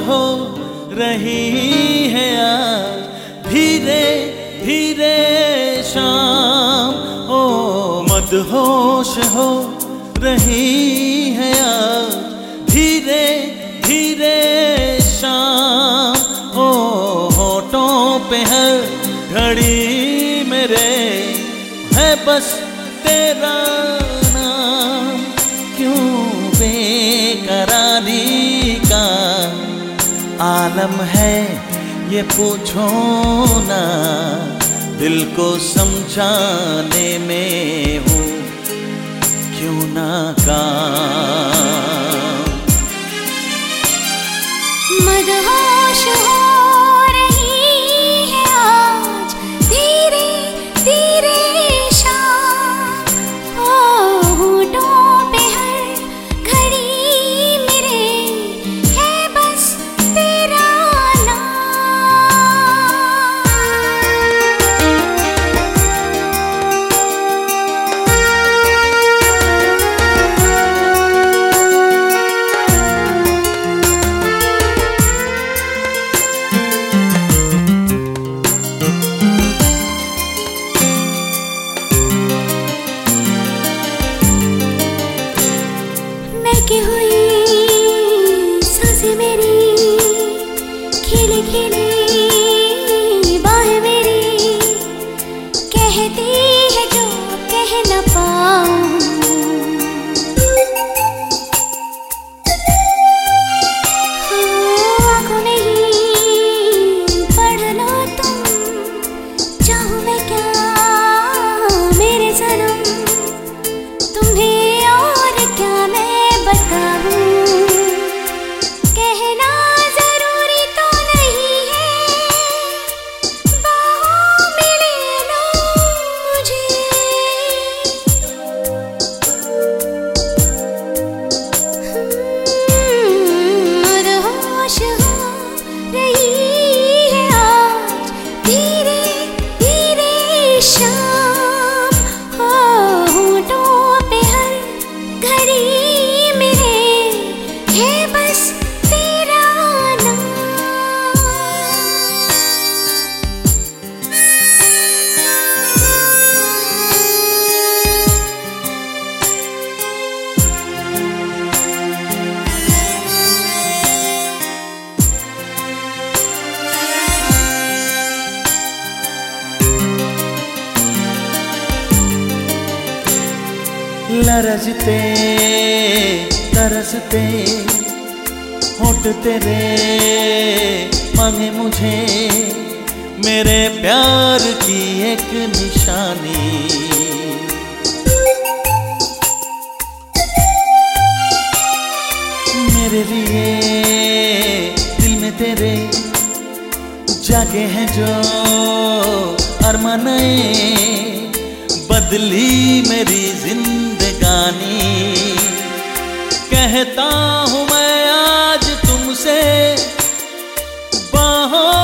हो रही है आज धीरे धीरे शाम। ओ मदहोश हो रही है आज धीरे धीरे शाम। ओ होठों पे हर घड़ी मेरे है बस तेरा नाम। क्यों बेकरारी का आलम है ये पूछो ना, दिल को समझाने में हूँ क्यों नाकाम। मदहोश हो रही है आज धीरे धीरे शाम। ओ होठों पे हर घड़ी मेरे है बस तेरा महकी हुई सांसें मेरी, खिली खिली बाहें मेरी, कहती है जो कह न पाऊं। आँखों में ही पढ़ लो तुम, चाहूं मैं क्या मेरे सनम, तुम्हें और क्या मैं बताऊं। कहना जरूरी तो नहीं है, बाहों में ले लो मुझे। मदहोश हो रही है आज धीरे धीरे शाम। हो होठों पे हर घड़ी मेरे है बस तेरा नाम। लरजते तरसते होठ तेरे मांगे मुझे मेरे प्यार की एक निशानी। मेरे लिए दिल में तेरे जागे हैं जो अरमाने, बदली मेरी जिंदगानी। कहता हूँ मैं आज तुमसे बाहों